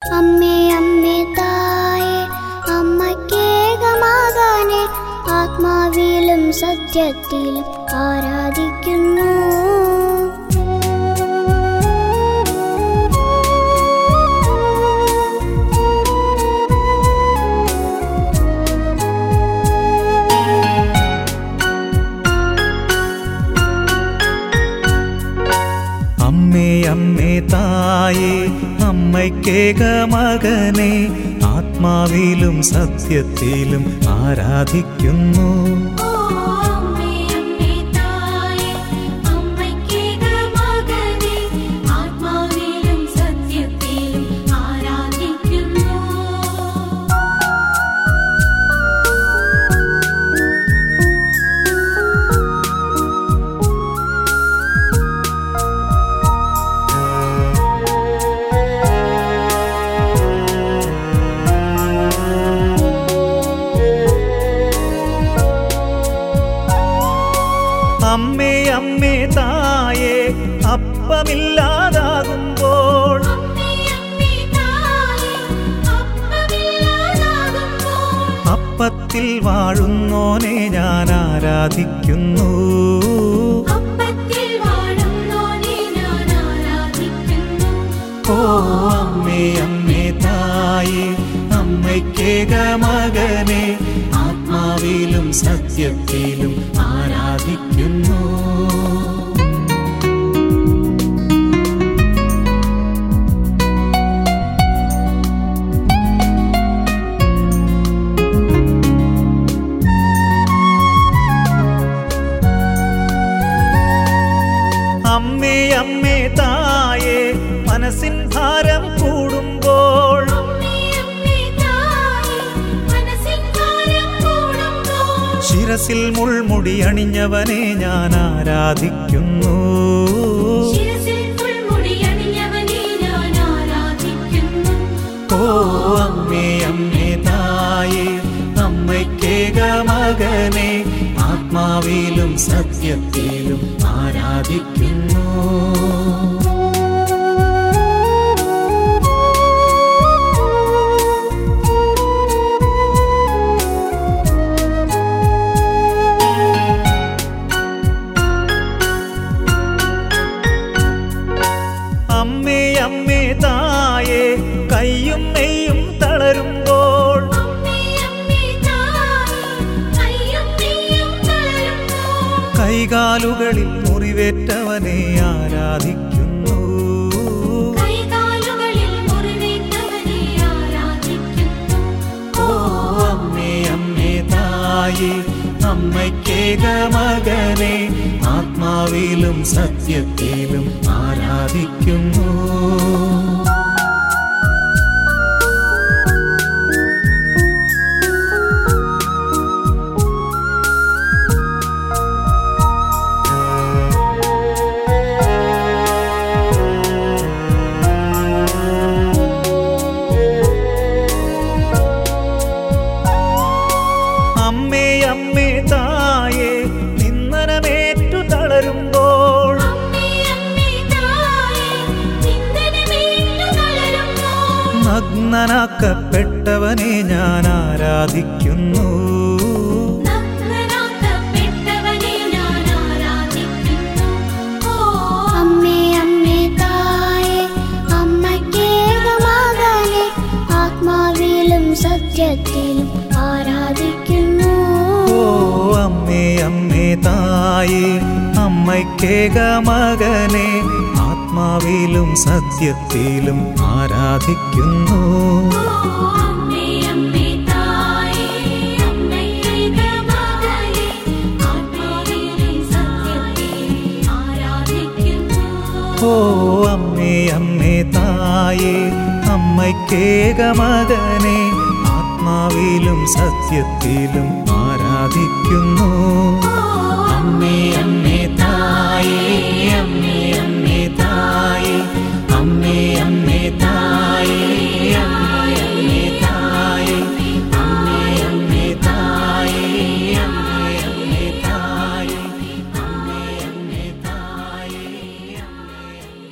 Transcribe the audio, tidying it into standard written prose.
അമ്മേ അമ്മേ തായേ അമ്മയ്ക്കേക മകനെ ആത്മാവിലും സത്യത്തിലും ആരാധിക്കുന്നു. അമ്മേ അമ്മേ തായേ അമ്മയ്ക്കേക മകനെ ആത്മാവിലും സത്യത്തിലും ആരാധിക്കുന്നു. അമ്മേ അമ്മേ തായേ അപ്പമില്ലാതാകുമ്പോൾ അപ്പത്തിൽ വാഴുന്നോനെ ഞാൻ ആരാധിക്കുന്നു. ഓ അമ്മേ അമ്മേ തായേ അമ്മയ്ക്കേക മകനെ ആത്മാവിലും സത്യത്തിലും ആരാധിക്കുന്നു. അമ്മേ അമ്മേ തായേ മനസ്സിൻ ഭാരം കൂടുമ്പോൾ ശിരസിൽ മുൾമുടി അണിഞ്ഞവനെ ഞാൻ ആരാധിക്കുന്നു. ഓ അമ്മേ അമ്മേ തായേ അമ്മയ്ക്കേക മകനെ ആത്മാവിലും സത്യത്തിലും ആരാധിക്കുന്നു. അമ്മേ അമ്മേ തായേ കയ്യും നെയ്യും തളരുമ്പോൾ കൈകാലുകളിൽ മുറിവേറ്റവനെ ആരാധിക്കുന്നു. ഓ അമ്മേ അമ്മേ തായേ അമ്മയ്ക്കേക മകനെ ആത്മാവിലും സത്യത്തിലും ആരാധിക്കുന്നു. അമ്മേ അമ്മേ തായേ നിന്ദനമേറ്റു തളരുമ്പോൾ നഗ്നനാക്കപ്പെട്ടവനെ ഞാൻ ആരാധിക്കുന്നു. അമ്മേ അമ്മേ തായേ അമ്മയ്ക്കേക മകനെ ആത്മാവിലും സത്യത്തിലും ആരാധിക്കുന്നു. ഓ അമ്മേ അമ്മേ തായേ അമ്മയ്ക്കേക മകനെ ആത്മാവിലും സത്യത്തിലും ആരാധിക്കുന്നു. ഓ അമ്മേ അമ്മേ തായേ അമ്മയ്ക്കേക മകനെ ആത്മാവിലും സത്യത്തിലും ആരാധിക്കുന്നു. അമ്മേ അമ്മേ തായേ അമ്മേ